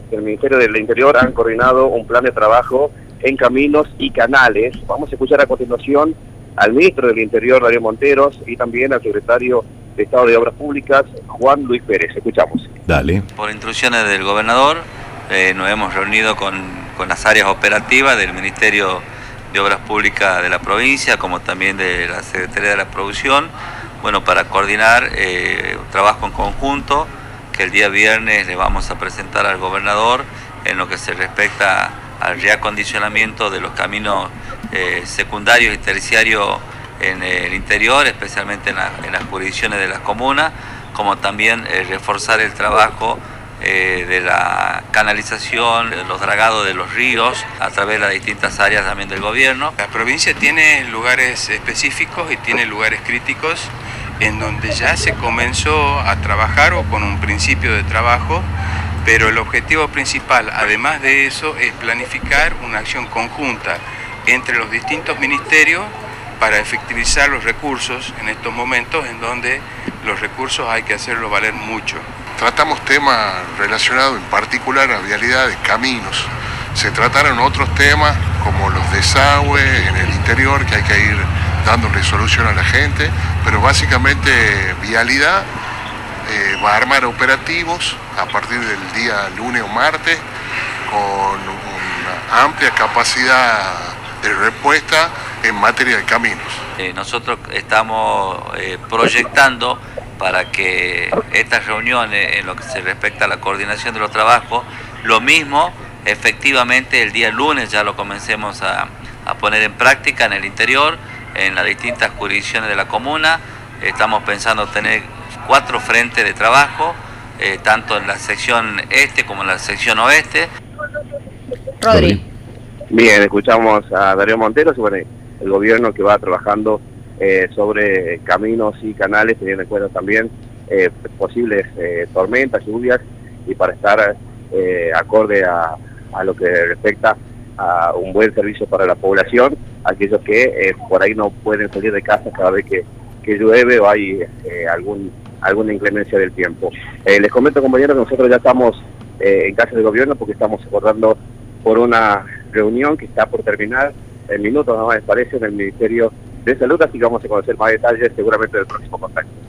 del Ministerio del Interior han coordinado un plan de trabajo en caminos y canales. Vamos a escuchar a continuación al ministro del Interior, Darío Monteros, y también al secretario de Estado de Obras Públicas, Juan Luis Pérez. Escuchamos. Dale. Por instrucciones del gobernador, nos hemos reunido con las áreas operativas del Ministerio de Obras Públicas de la provincia, como también de la Secretaría de la Producción, bueno, para coordinar un trabajo en conjunto que el día viernes le vamos a presentar al gobernador en lo que se respecta al reacondicionamiento de los caminos secundarios y terciarios en el interior, especialmente en las jurisdicciones de las comunas, como también reforzar el trabajo de la canalización, de los dragados de los ríos a través de las distintas áreas también del gobierno. La provincia tiene lugares específicos y tiene lugares críticos en donde ya se comenzó a trabajar o con un principio de trabajo, pero el objetivo principal, además de eso, es planificar una acción conjunta entre los distintos ministerios para efectivizar los recursos en estos momentos en donde los recursos hay que hacerlo valer mucho. Tratamos temas relacionados en particular a vialidades, caminos. Se trataron otros temas como los desagües en el interior, que hay que ir dándole solución a la gente, pero básicamente vialidad va a armar operativos a partir del día lunes o martes con una amplia capacidad de respuesta en materia de caminos. Nosotros estamos proyectando para que estas reuniones en lo que se respecta a la coordinación de los trabajos, lo mismo efectivamente el día lunes ya lo comencemos a poner en práctica en el interior, en las distintas jurisdicciones de la comuna. Estamos pensando tener 4 frentes de trabajo, tanto en la sección este como en la sección oeste. Rodri. Bien, escuchamos a Darío Monteros sobre el gobierno que va trabajando sobre caminos y canales, teniendo en cuenta también posibles tormentas, lluvias, y para estar acorde a lo que respecta a un buen servicio para la población, aquellos que por ahí no pueden salir de casa cada vez que llueve o hay alguna inclemencia del tiempo. Les comento, compañeros, que nosotros ya estamos en casa del gobierno porque estamos acordando por una reunión que está por terminar en minutos, nada más parece, en el Ministerio de Salud, así que vamos a conocer más detalles seguramente del próximo contacto.